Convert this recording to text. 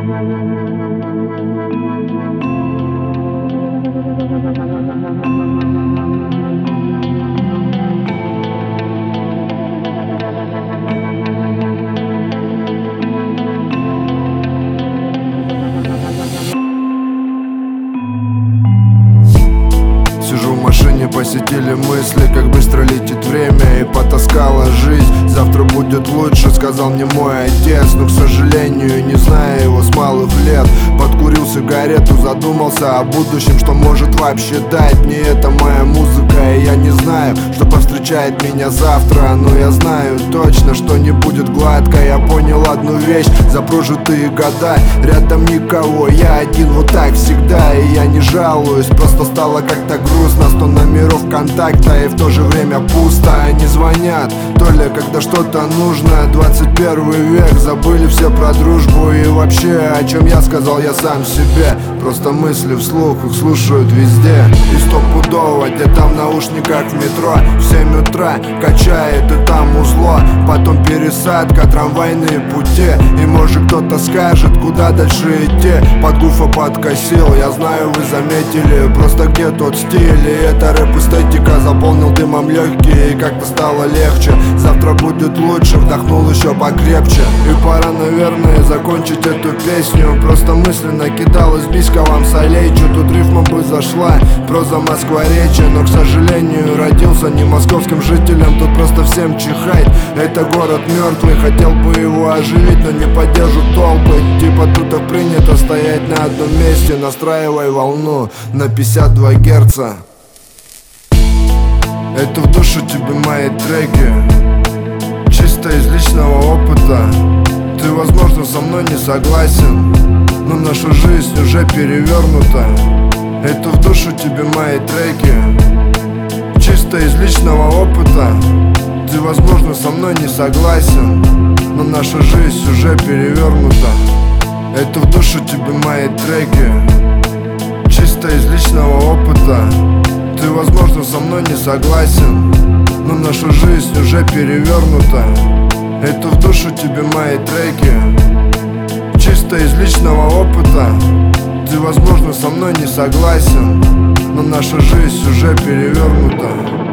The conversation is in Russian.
Сижу в машине, посетили мысли, как быстро летит время, и потаскала жизнь. Завтра будет лучше, сказал мне мой отец, но, к сожалению, не знаю его с малых лет. Подкурил сигарету, задумался о будущем, что может вообще дать мне эта моя музыка. И я не знаю, что повстречает меня завтра, но я знаю точно, что не будет гладко. Я понял одну вещь: за прожитые года рядом никого, я один, вот так всегда. И я не жалуюсь, просто стало как-то грустно. 100 номеров контакта и в то же время пусто. Они звонят, то ли когда что-то нужно. 21 век, забыли все про дружбу. И вообще, о чем я сказал я сам себе. Просто мысли вслух, их слушают везде. И стопудово, где-то в наушниках в метро в 7 утра качает и там узло. Потом пересадка, трамвайные пути. И может кто-то скажет, куда дальше идти. Под гуфа подкосил, я знаю, вы заметили. Просто где тот стиль? И эта рэп-эстетика заполнил дымом легкие, и как-то стало легче. Завтра будет лучше, вдохнул еще покрепче. И пора, наверное, закончить эту песню. Просто мысленно кидалась биська вам солейчу. Тут рифма бы зашла, проза москворечья. Но, к сожалению, родился не московским жителем. Тут просто всем чихать, это город мертвый. Хотел бы его оживить, но не поддержу толпы. Типа тут так принято стоять на одном месте. Настраивай волну на 52 герца. Это в душу тебе мои треки, чисто из личного опыта. Ты, возможно, со мной не согласен, но наша жизнь уже перевернута. Это в душу тебе мои треки, чисто из личного опыта. Ты, возможно, со мной не согласен, но наша жизнь уже перевернута. Это в душу тебе мои треки, чисто из личного опыта. Ты, возможно, со мной не согласен, но наша жизнь уже перевернута. Это в душу тебе мои треки, чисто из личного опыта. Ты, возможно, со мной не согласен, но наша жизнь уже перевернута.